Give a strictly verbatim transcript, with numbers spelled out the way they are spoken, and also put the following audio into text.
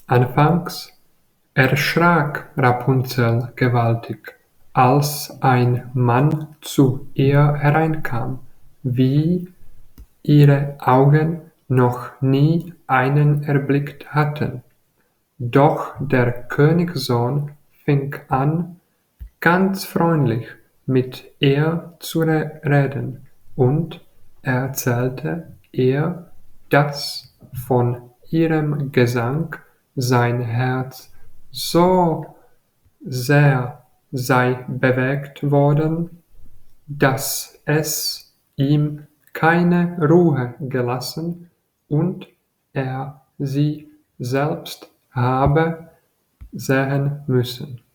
Anfangs erschrak Rapunzel gewaltig, als ein Mann zu ihr hereinkam, wie ihre Augen noch nie einen erblickt hatten. Doch der Königssohn fing an, ganz freundlich mit ihr zu reden und erzählte ihr, dass von ihrem Gesang sein Herz so sehr sei bewegt worden, dass es ihm keine Ruhe gelassen und er sie selbst habe sehen müssen.